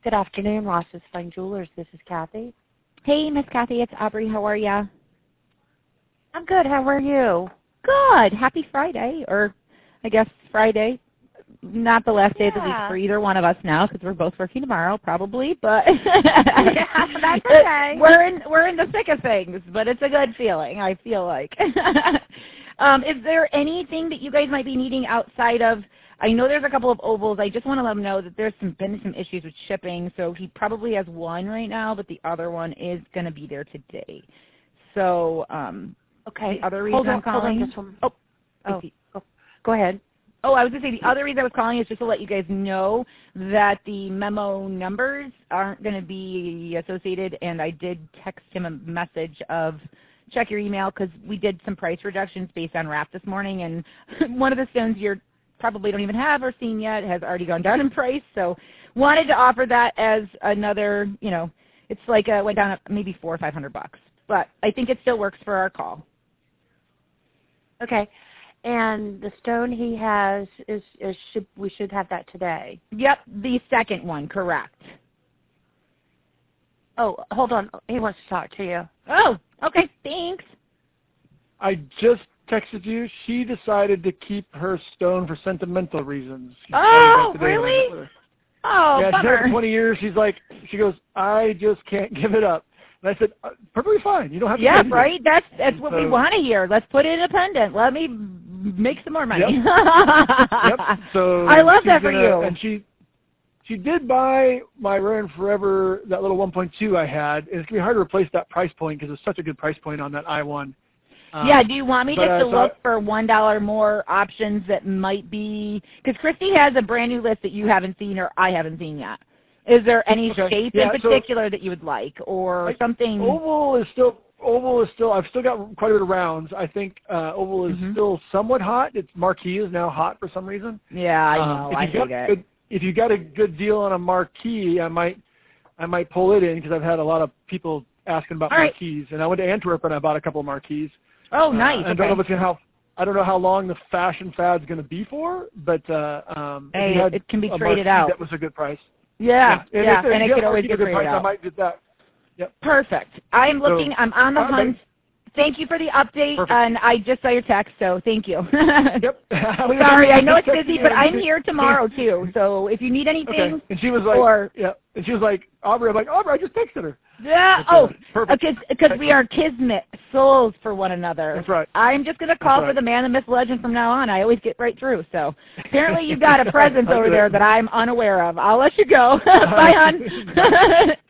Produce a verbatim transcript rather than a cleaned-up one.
Good afternoon, Ross's Fine Jewelers. This is Kathy. Hey, Miss Kathy, it's Aubrey. How are ya? I'm good. How are you? Good. Happy Friday, or I guess Friday. Not the last day yeah. of the week for either one of us now, because we're both working tomorrow, probably. But yeah, that's okay. We're in we're in the thick of things, but it's a good feeling. I feel like. um, is there anything that you guys might be needing outside of? I know there's a couple of ovals. I just want to let him know that there's some been some issues with shipping, so he probably has one right now, but the other one is going to be there today. So, um, okay. The other reason hold on, I'm calling. Hold on, just one. Oh, oh, go, go ahead. Oh, I was going to say the other reason I was calling is just to let you guys know that the memo numbers aren't going to be associated, and I did text him a message of check your email because we did some price reductions based on wrap this morning, and one of the stones you're probably don't even have or seen yet has already gone down in price. So wanted to offer that as another, you know, it's like uh, went down maybe four or five hundred bucks, but I think it still works for our call. Okay. And the stone he has is, is should we should have that today. Yep, the second one, correct. Oh, hold on. He wants to talk to you. Oh, okay. Thanks. I just texted you. She decided to keep her stone for sentimental reasons. She Oh, really? Oh, yeah, bummer. she's had it for twenty years. She's like, she goes, I just can't give it up. And I said, uh, perfectly fine. You don't have to. Yeah, pay right. it. That's that's what so, we want to hear. Let's put it in a pendant. Let me make some more money. Yep. yep. So I love that for gonna, you. And she, she did buy my Rare and Forever, that little one point two I had. And it's gonna be hard to replace that price point because it's such a good price point on that I one. Um, yeah, do you want me but, just uh, to so look I, for one dollar more options that might be, because Christy has a brand new list that you haven't seen or I haven't seen yet. Is there any okay. shape yeah, in particular so, that you would like or like, something? Oval is still, oval is still, I've still got quite a bit of rounds. I think uh, oval is mm-hmm. still somewhat hot. It's marquee is now hot for some reason. Yeah, I um, know. If I you hate got it. Good, if you got a good deal on a marquee, I might, I might pull it in because I've had a lot of people asking about All marquees. right. And I went to Antwerp and I bought a couple of marquees. Oh, nice. Uh, okay. I don't know if it's gonna how I don't know how long the fashion fad's going to be for, but uh, um, hey, if you had it can be a traded marquee, out. That was a good price. Yeah, yeah, yeah, and, if, and if it could always get get good traded price, out. I might get that. Yep. Perfect. I'm looking. So, I'm on the uh, hunt. Thank you for the update, Perfect. and I just saw your text, so thank you. Yep. Sorry, I know it's busy, but I'm here tomorrow too. So if you need anything, okay. And she was like, or, yeah, and she was like, Aubrey. I'm like, Aubrey, I just texted her. Yeah. But, uh, oh, perfect. because we are kismet souls for one another. That's right. I'm just gonna call right. for the man, the myth, legend from now on. I always get right through. So apparently you've got a presence over there that I'm unaware of. I'll let you go. Bye, hon.